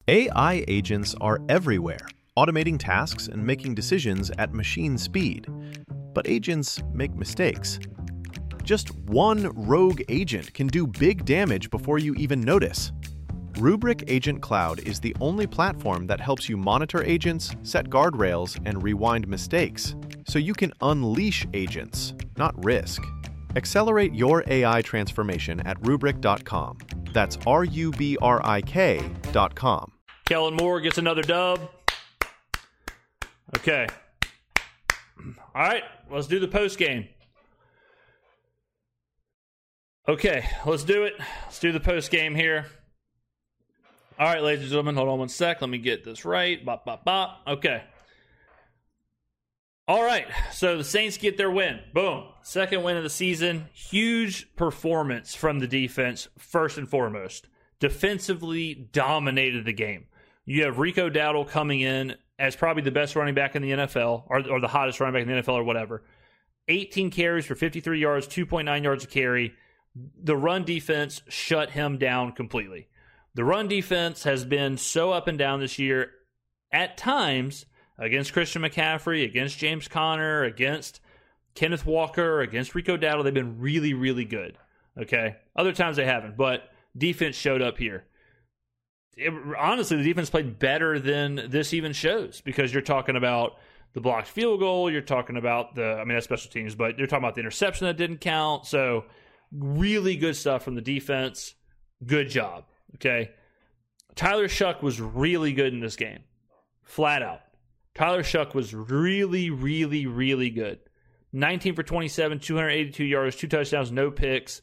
AI agents are everywhere, automating tasks and making decisions at machine speed. But agents make mistakes. Just one rogue agent can do big damage before you even notice. Rubrik Agent Cloud is the only platform that helps you monitor agents, set guardrails, and rewind mistakes, so you can unleash agents, not risk. Accelerate your AI transformation at Rubrik.com. That's RUBRIK.com. Kellen Moore gets another dub. Okay. All right, let's do the post game. Okay, let's do it. Let's do the post game here. All right, ladies and gentlemen, hold on one sec. Let me get this right. Bop, bop, bop. Okay. All right, so the Saints get their win. Boom. Second win of the season. Huge performance from the defense, first and foremost. Defensively dominated the game. You have Rico Dowdle coming in as probably the best running back in the NFL, or the hottest running back in the NFL or whatever. 18 carries for 53 yards, 2.9 yards a carry. The run defense shut him down completely. The run defense has been so up and down this year. At times, against Christian McCaffrey, against James Conner, against Kenneth Walker, against Rico Dowdle, they've been really, really good. Okay? Other times they haven't, but defense showed up here. Honestly, the defense played better than this even shows, because you're talking about the blocked field goal, you're talking about that's special teams, but you're talking about the interception that didn't count. So, really good stuff from the defense. Good job. Okay. Tyler Shough was really good in this game. Flat out. Tyler Shough was really, really, really good. 19 for 27, 282 yards, 2 touchdowns, no picks,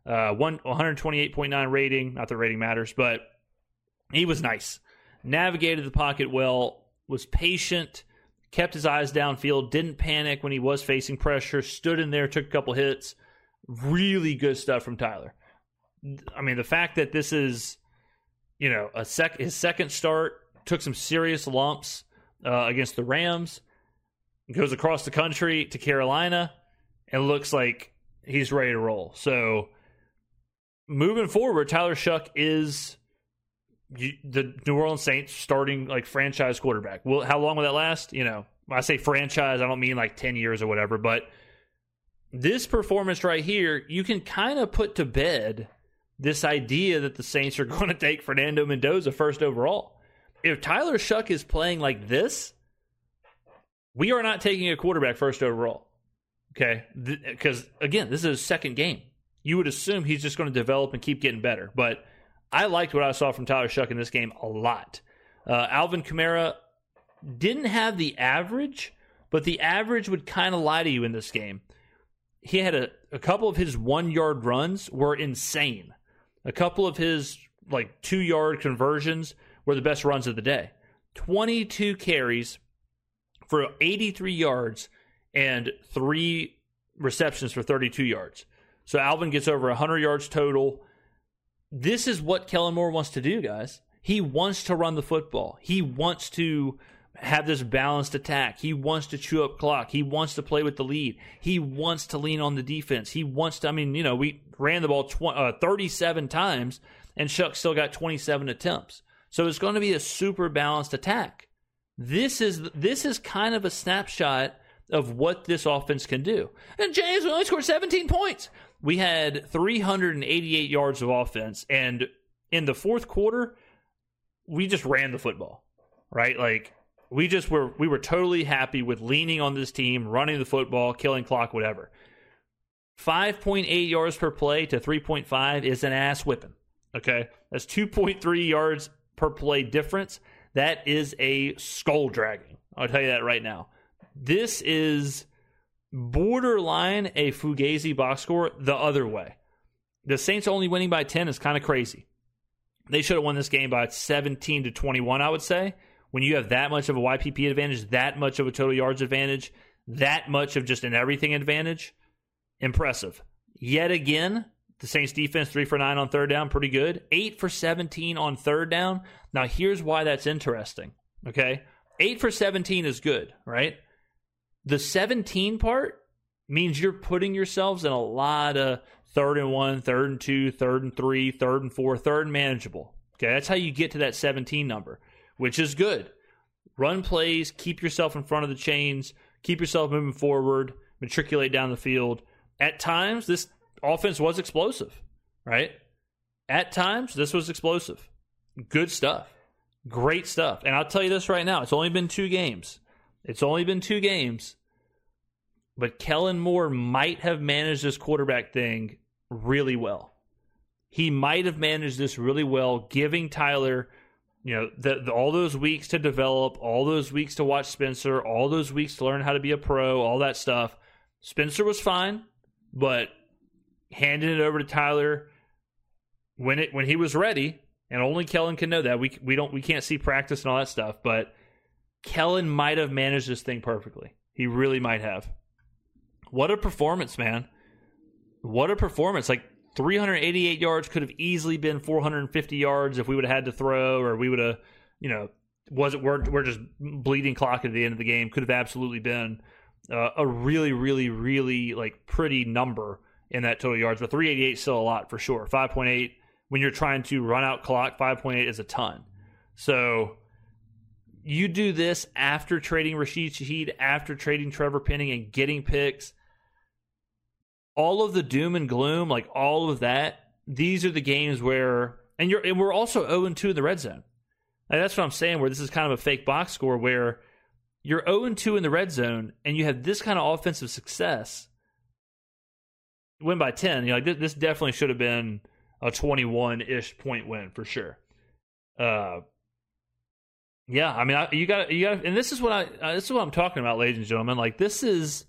128.9 rating. Not that rating matters, but he was nice. Navigated the pocket well, was patient, kept his eyes downfield, didn't panic when he was facing pressure, stood in there, took a couple hits. Really good stuff from Tyler. I mean, the fact that this is, his second start, took some serious lumps against the Rams, goes across the country to Carolina, and looks like he's ready to roll. So, moving forward, Tyler Shough is the New Orleans Saints starting franchise quarterback. How long will that last? When I say franchise, I don't mean 10 years or whatever, but this performance right here, you can kind of put to bed this idea that the Saints are going to take Fernando Mendoza first overall. If Tyler Shough is playing like this, we are not taking a quarterback first overall. Okay? Because, again, this is his second game. You would assume he's just going to develop and keep getting better. But I liked what I saw from Tyler Shough in this game a lot. Alvin Kamara didn't have the average, but the average would kind of lie to you in this game. He had a couple of his 1-yard runs were insane. A couple of his 2-yard conversions were the best runs of the day. 22 carries for 83 yards and 3 receptions for 32 yards. So Alvin gets over 100 yards total. This is what Kellen Moore wants to do, guys. He wants to run the football. He wants to have this balanced attack. He wants to chew up clock. He wants to play with the lead. He wants to lean on the defense. He wants to, we ran the ball 37 times, and Shough still got 27 attempts. So it's going to be a super balanced attack. This is kind of a snapshot of what this offense can do. And James, we only scored 17 points. We had 388 yards of offense, and in the fourth quarter, we just ran the football, right? We were totally happy with leaning on this team, running the football, killing clock, whatever. 5.8 yards per play to 3.5 is an ass whipping. Okay? That's 2.3 yards per play difference. That is a skull dragging. I'll tell you that right now. This is borderline a Fugazi box score the other way. The Saints only winning by 10 is kind of crazy. They should have won this game by 17-21, I would say. When you have that much of a YPP advantage, that much of a total yards advantage, that much of just an everything advantage, impressive. Yet again, the Saints defense 3 for 9 on third down, pretty good. 8 for 17 on third down. Now here's why that's interesting, okay? 8 for 17 is good, right? The 17 part means you're putting yourselves in a lot of 3rd and 1, 3rd and 2, 3rd and 3, 3rd and 4, 3rd and manageable, Okay, that's how you get to that 17 number, which is good. Run plays, keep yourself in front of the chains, keep yourself moving forward, matriculate down the field. At times, this offense was explosive, right? At times, this was explosive. Good stuff. Great stuff. And I'll tell you this right now. It's only been 2 games. But Kellen Moore might have managed this quarterback thing really well. He might have managed this really well, giving Tyler, all those weeks to develop, all those weeks to watch Spencer, all those weeks to learn how to be a pro, all that stuff. Spencer was fine, but handing it over to Tyler when he was ready, and only Kellen can know that. We can't see practice and all that stuff, but Kellen might have managed this thing perfectly. He really might have. What a performance, man. What a performance. Like 388 yards could have easily been 450 yards if we would have had to throw, or we would have, we're just bleeding clock at the end of the game. Could have absolutely been a really, really, really pretty number in that total yards. But 388 is still a lot for sure. 5.8, when you're trying to run out clock, 5.8 is a ton. So you do this after trading Rashid Shaheed, after trading Trevor Penning and getting picks. All of the doom and gloom, all of that, these are the games where, and we're also 0-2 in the red zone. That's what I'm saying, where this is kind of a fake box score, where you're 0-2 in the red zone and you have this kind of offensive success. Win by 10, this definitely should have been a 21-ish point win for sure. Yeah, I mean, you got, and this is what I'm talking about, ladies and gentlemen. This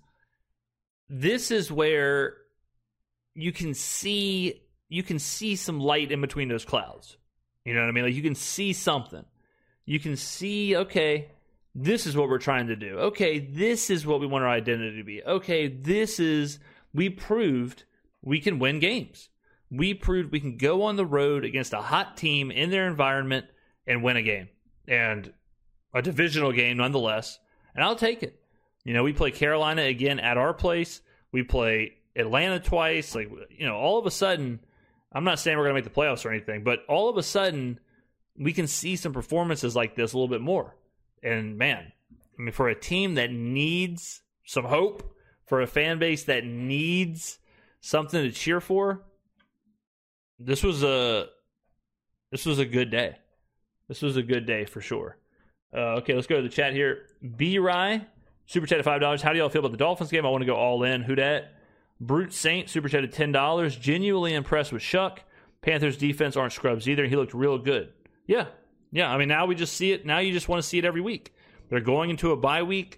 is where you can see some light in between those clouds. You know what I mean? You can see something. You can see, okay, this is what we're trying to do. Okay, this is what we want our identity to be. Okay, we proved we can win games. We proved we can go on the road against a hot team in their environment and win a game. And a divisional game nonetheless. And I'll take it. We play Carolina again at our place. We play Atlanta twice. All of a sudden, I'm not saying we're going to make the playoffs or anything, but all of a sudden, we can see some performances like this a little bit more. And man, I mean, for a team that needs some hope, for a fan base that needs something to cheer for, this was a good day. This was a good day for sure. Okay, let's go to the chat here. B. Rye, super chat at $5. How do y'all feel about the Dolphins game? I want to go all in. Who dat? Brute Saint, super chat at $10. Genuinely impressed with Shuck. Panthers defense aren't scrubs either. He looked real good. Yeah. I mean, now we just see it. Now you just want to see it every week. They're going into a bye week.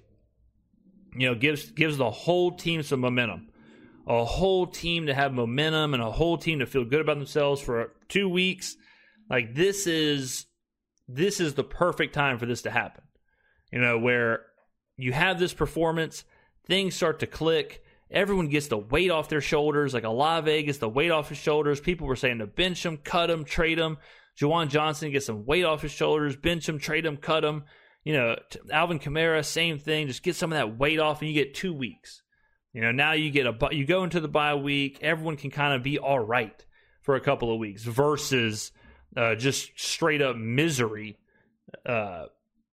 Gives the whole team some momentum. A whole team to have momentum and a whole team to feel good about themselves for 2 weeks. This is the perfect time for this to happen. Where you have this performance, things start to click, everyone gets the weight off their shoulders, Olave gets the weight off his shoulders. People were saying to bench him, cut him, trade him. Juwan Johnson gets some weight off his shoulders, bench him, trade him, cut him. Alvin Kamara, same thing, just get some of that weight off and you get 2 weeks. Now you go into the bye week, everyone can kind of be all right for a couple of weeks versus just straight up misery, for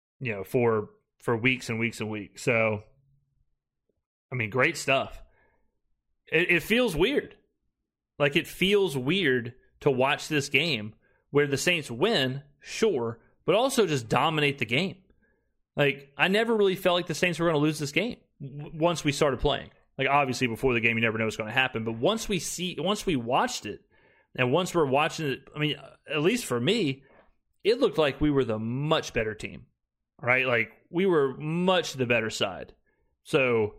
weeks and weeks and weeks. So, I mean, great stuff. It feels weird. It feels weird to watch this game where the Saints win, sure, but also just dominate the game. I never really felt like the Saints were going to lose this game once we started playing. Obviously, before the game, you never know what's going to happen. But once we watched it, and once we're watching it, I mean, at least for me, it looked like we were the much better team, right? We were much the better side. So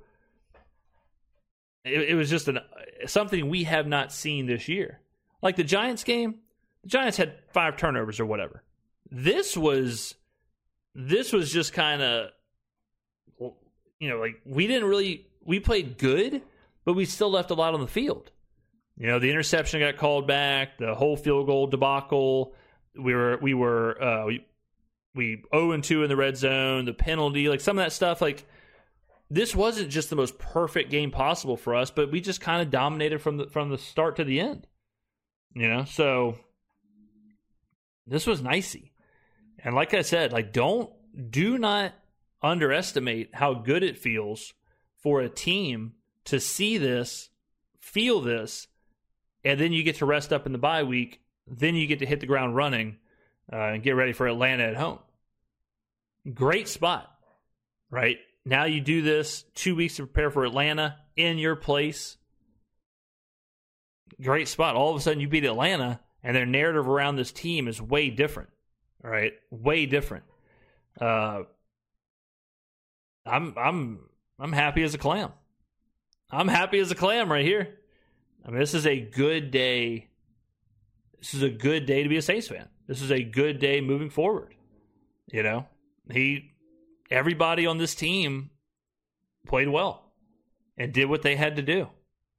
it was just something we have not seen this year. The Giants game, the Giants had 5 turnovers or whatever. This was just kind of, we played good, but we still left a lot on the field. The interception got called back, the whole field goal debacle. We 0-2 in the red zone, the penalty, some of that stuff. This wasn't just the most perfect game possible for us, but we just kind of dominated from the start to the end. So This was nicey. And like I said, like do not underestimate how good it feels for a team to see this, feel this, and then you get to rest up in the bye week. Then you get to hit the ground running and get ready for Atlanta at home. Great spot, right? Now you do this 2 weeks to prepare for Atlanta in your place. Great spot. All of a sudden you beat Atlanta, and their narrative around this team is way different, right? Way different. I'm happy as a clam. I'm happy as a clam right here. I mean, this is a good day. This is a good day to be a Saints fan. This is a good day moving forward. You know, everybody on this team played well and did what they had to do.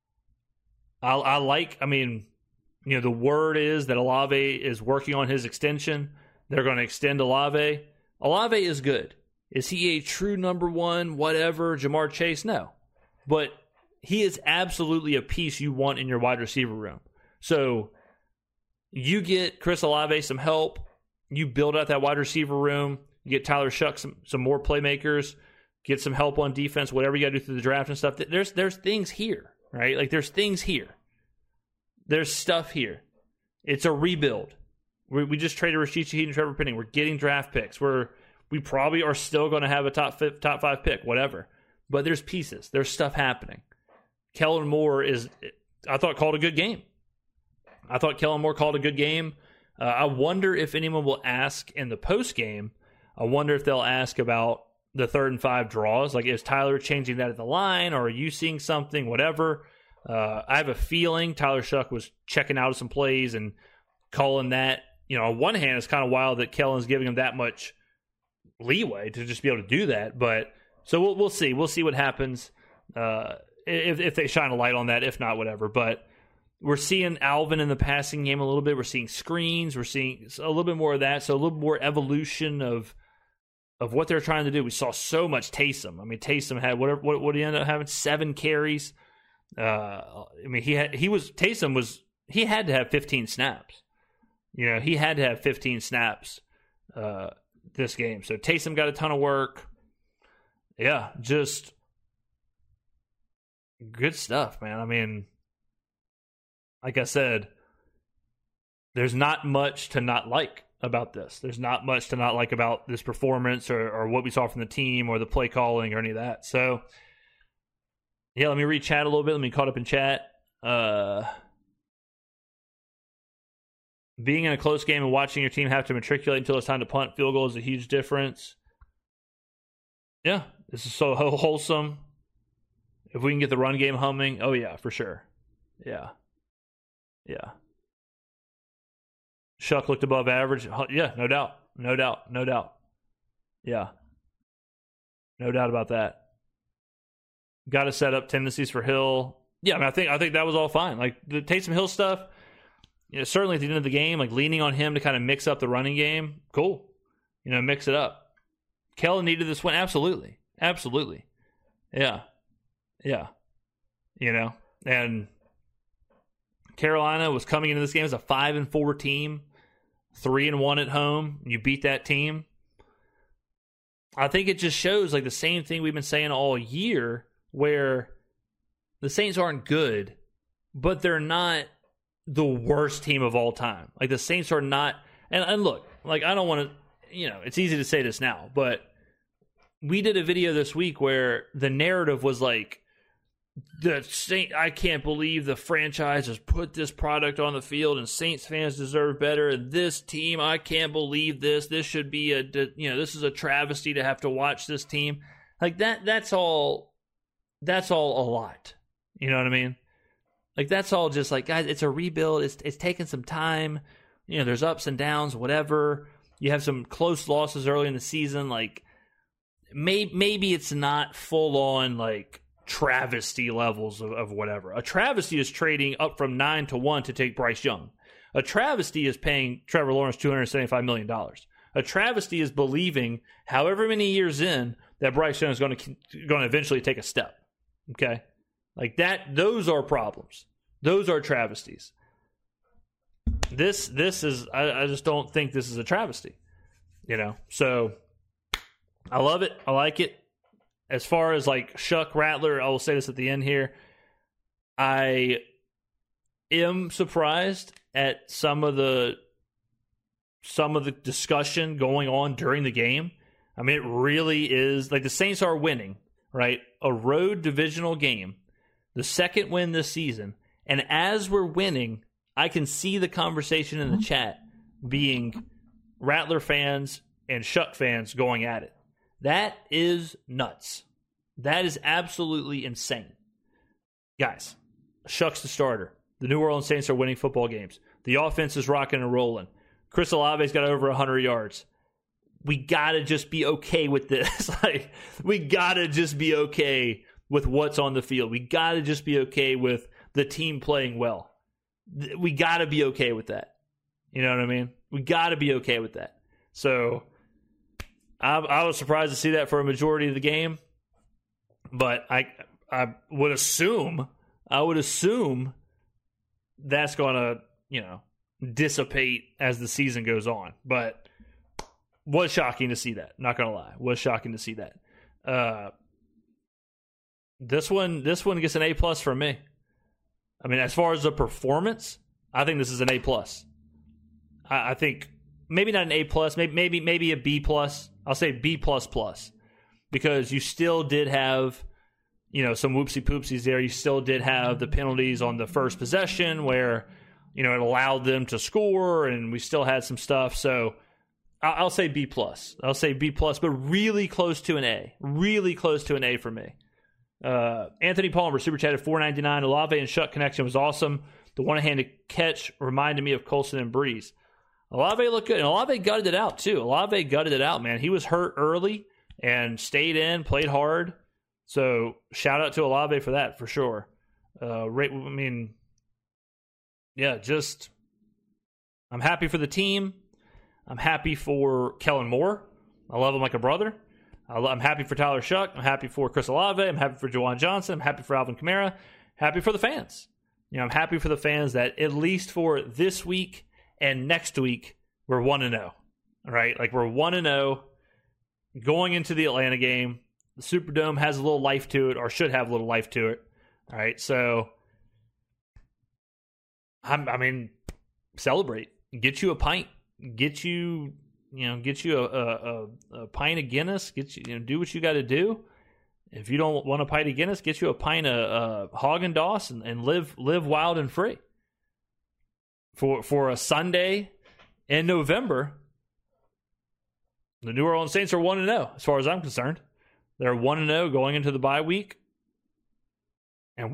I mean, you know, the word is that Olave is working on his extension. They're going to extend Olave. Olave is good. Is he a true number one, whatever, Jamar Chase? No. But he is absolutely a piece you want in your wide receiver room. So you get Chris Olave some help. You build out that wide receiver room. You get Tyler Shuck some more playmakers. Get some help on defense, whatever you got to do through the draft and stuff. There's things here, right? Like, there's things here. There's stuff here. It's a rebuild. We just traded Rashid Shaheed and Trevor Penning. We're getting draft picks. We probably are still going to have a top 5 pick, whatever. But there's pieces. There's stuff happening. Kellen Moore I thought, called a good game. I thought Kellen Moore called a good game. I wonder if anyone will ask in the post game. I wonder if they'll ask about the 3rd and 5 draws. Like, is Tyler changing that at the line, or are you seeing something, whatever? I have a feeling Tyler Shuck was checking out of some plays and calling that. You know, on one hand, it's kind of wild that Kellen's giving him that much leeway to just be able to do that. But so we'll see. We'll see what happens if they shine a light on that. If not, whatever. But we're seeing Alvin in the passing game a little bit. We're seeing screens. We're seeing a little bit more of that. So a little more evolution of what they're trying to do. We saw so much Taysom. I mean, Taysom had what did he end up having? 7 carries. I mean, he had to have 15 snaps. You know, he had to have 15 snaps this game. So Taysom got a ton of work. Yeah, just good stuff, man. I mean, like I said, there's not much to not like about this. There's not much to not like about this performance or what we saw from the team or the play calling or any of that. So, yeah, let me read chat a little bit. Let me caught up in chat. Being in a close game and watching your team have to matriculate until it's time to punt field goal is a huge difference. Yeah, this is so wholesome. If we can get the run game humming, oh yeah, for sure. Yeah. Shuck looked above average. Yeah, no doubt. Yeah. No doubt about that. Got to set up tendencies for Hill. Yeah, I mean, I think that was all fine. Like, the Taysom Hill stuff, you know, certainly at the end of the game, like leaning on him to kind of mix up the running game, cool. You know, mix it up. Kellen needed this win, absolutely. Yeah. You know, and Carolina was coming into this game as a 5-4 team, 3-1 at home. You beat that team. I think it just shows like the same thing we've been saying all year, where the Saints aren't good, but they're not the worst team of all time. Like, the Saints are not, and look, like, I don't want to, you know, it's easy to say this now, but we did a video this week where the narrative was like, I can't believe the franchise has put this product on the field and Saints fans deserve better. This team, I can't believe this. This should be this is a travesty to have to watch this team. Like, that's all a lot. You know what I mean? Like, that's all just like, guys, it's a rebuild. It's taking some time. You know, there's ups and downs, whatever. You have some close losses early in the season. Like, maybe it's not full on like travesty levels of whatever. A travesty is trading up from 9-1 to take Bryce Young. A travesty is paying Trevor Lawrence $275 million. A travesty is believing, however many years in, that Bryce Young is going to eventually take a step. Okay? Like that, those are problems. Those are travesties. this is I just don't think this is a travesty, So I love it. I like it. As far as like Shuck Rattler, I will say this at the end here. I am surprised at some of the discussion going on during the game. I mean, it really is like the Saints are winning, right? A road divisional game, the second win this season. And as we're winning, I can see the conversation in the chat being Rattler fans and Shuck fans going at it. That is nuts. That is absolutely insane. Guys, Shuck's the starter. The New Orleans Saints are winning football games. The offense is rocking and rolling. Chris Olave's got over 100 yards. We got to just be okay with this. We got to just be okay with what's on the field. We got to just be okay with the team playing well. We got to be okay with that. You know what I mean? We got to be okay with that. So I was surprised to see that for a majority of the game. But I would assume that's going to, dissipate as the season goes on. But was shocking to see that. Not going to lie. Was shocking to see that. This one gets an A+ from me. I mean, as far as the performance, I think this is an A+. I think maybe not an A+, maybe a B+. I'll say B++, because you still did have, some whoopsie poopsies there. You still did have the penalties on the first possession where, it allowed them to score, and we still had some stuff. So I'll say B+. I'll say B+, but really close to an A. Really close to an A for me. Anthony Palmer, super chatted $4.99. Olave and Shuck connection was awesome. The one-handed catch reminded me of Colson and Breeze. Olave looked good, and Olave gutted it out too. Olave gutted it out, man. He was hurt early and stayed in, played hard. So shout out to Olave for that, for sure. I'm happy for the team. I'm happy for Kellen Moore. I love him like a brother. I'm happy for Tyler Shuck. I'm happy for Chris Olave. I'm happy for Juwan Johnson. I'm happy for Alvin Kamara. Happy for the fans. I'm happy for the fans that at least for this week and next week, we're 1-0. Right? Like we're 1-0 going into the Atlanta game. The Superdome has a little life to it, or should have a little life to it. All right, so celebrate. Get you a pint. Get you a pint of Guinness. Get you, do what you got to do. If you don't want a pint of Guinness, get you a pint of Haagen-Dazs and live wild and free. For a Sunday in November, the New Orleans Saints are 1-0 as far as I'm concerned. They're 1-0 going into the bye week, and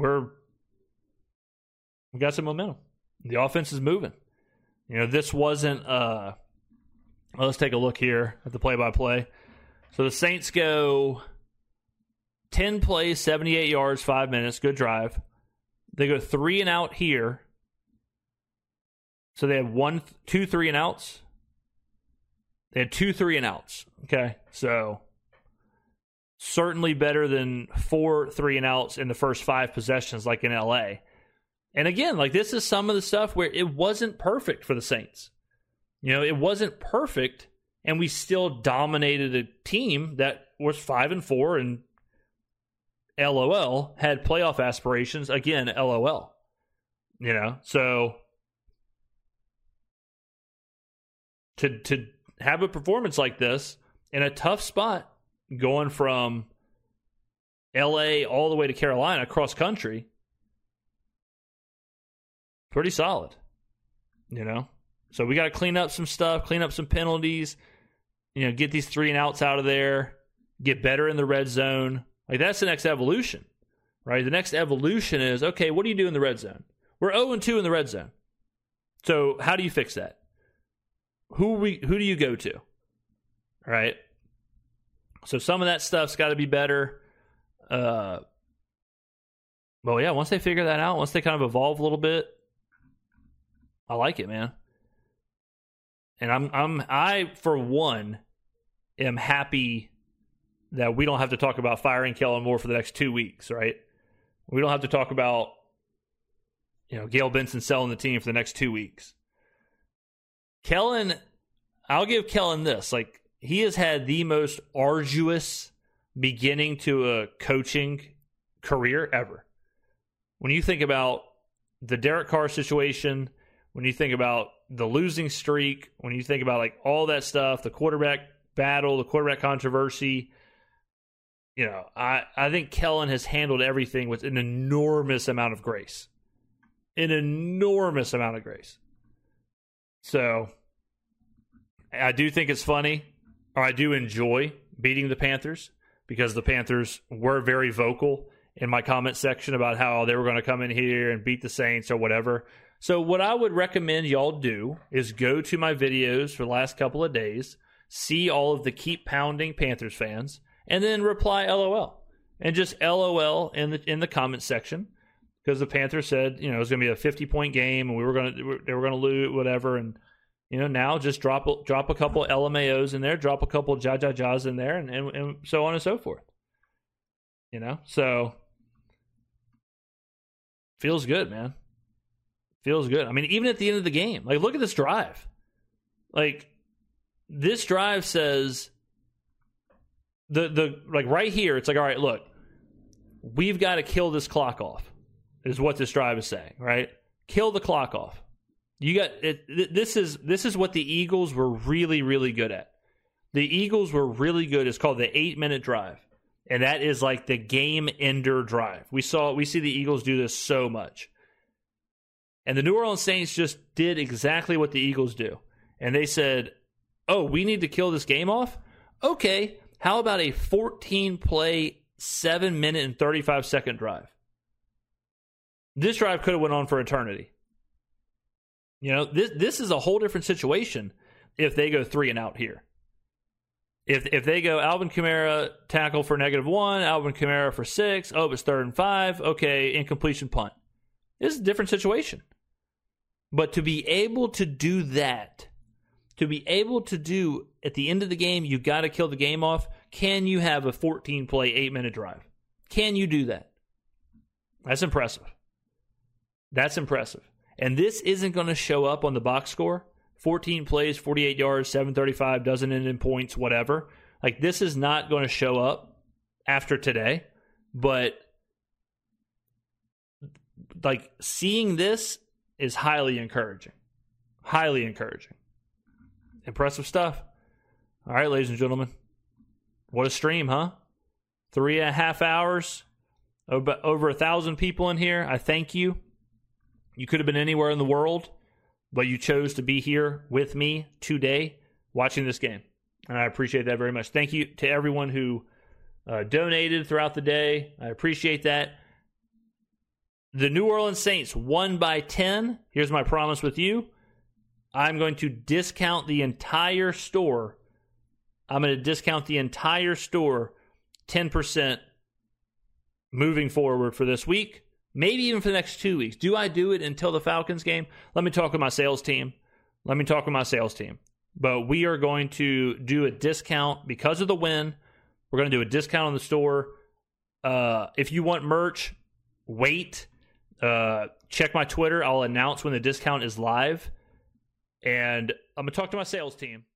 we got some momentum. The offense is moving. This wasn't. Let's take a look here at the play-by-play. So the Saints go 10 plays, 78 yards, 5 minutes. Good drive. They go 3 and out here. So they had 2 3 and outs. They had 2 3 and outs. Okay, so certainly better than 4 3 and outs in the first 5 possessions, like in LA. And again, like this is some of the stuff where it wasn't perfect for the Saints. It wasn't perfect, and we still dominated a team that was 5-4 and LOL had playoff aspirations. Again, LOL. So to have a performance like this in a tough spot, going from LA all the way to Carolina cross country, pretty solid, So we got to clean up some stuff, clean up some penalties, get these 3 and outs out of there, get better in the red zone. Like that's the next evolution, right? The next evolution is, okay, what do you do in the red zone? We're 0-2 in the red zone. So how do you fix that? Who do you go to? All right. So some of that stuff's got to be better. Well, yeah, once they figure that out, once they kind of evolve a little bit, I like it, man. And I for one am happy that we don't have to talk about firing Kellen Moore for the next 2 weeks, right? We don't have to talk about Gayle Benson selling the team for the next 2 weeks. Kellen, I'll give Kellen this. Like, he has had the most arduous beginning to a coaching career ever. When you think about the Derek Carr situation, when you think about the losing streak, when you think about like all that stuff, the quarterback battle, the quarterback controversy, you know, I think Kellen has handled everything with an enormous amount of grace. An enormous amount of grace. So I do think it's funny, or I do enjoy beating the Panthers, because the Panthers were very vocal in my comment section about how they were going to come in here and beat the Saints or whatever. So what I would recommend y'all do is go to my videos for the last couple of days, see all of the Keep Pounding Panthers fans, and then reply LOL. And just LOL in the comment section, because the Panthers said, you know, it was going to be a 50-point game and they were going to lose, whatever. And, you know, now just drop a couple LMAOs in there, drop a couple ja-ja-ja's in there, and so on and so forth. You know, so feels good, man. Feels good. I mean, even at the end of the game, like, look at this drive. Like, this drive says the like right here, it's like, all right, look, we've got to kill this clock off, is what this drive is saying, right? Kill the clock off. You got it. This is what the Eagles were really, really good at. The Eagles were really good. It's called the 8-minute drive, and that is like the game ender drive. We see the Eagles do this so much, and the New Orleans Saints just did exactly what the Eagles do, and they said, "Oh, we need to kill this game off. Okay, how about a 14-play, 7-minute and 35-second drive?" This drive could have went on for eternity. You know, this is a whole different situation if they go 3 and out here. If they go Alvin Kamara tackle for -1, Alvin Kamara for 6, oh, it's 3rd and 5, okay, incompletion punt. This is a different situation. But to be able to do that, to be able to do at the end of the game, you got to kill the game off. Can you have a 14-play, 8-minute drive? Can you do that? That's impressive. That's impressive. And this isn't going to show up on the box score. 14 plays, 48 yards, 735, doesn't end in points, whatever. Like, this is not going to show up after today. But, like, seeing this is highly encouraging. Highly encouraging. Impressive stuff. All right, ladies and gentlemen. What a stream, huh? 3.5 hours. Over 1,000 people in here. I thank you. You could have been anywhere in the world, but you chose to be here with me today watching this game. And I appreciate that very much. Thank you to everyone who donated throughout the day. I appreciate that. The New Orleans Saints won by 10. Here's my promise with you. I'm going to discount the entire store. I'm going to discount the entire store 10% moving forward for this week. Maybe even for the next 2 weeks. Do I do it until the Falcons game? Let me talk with my sales team. But we are going to do a discount because of the win. We're going to do a discount on the store. If you want merch, wait. Check my Twitter. I'll announce when the discount is live. And I'm going to talk to my sales team.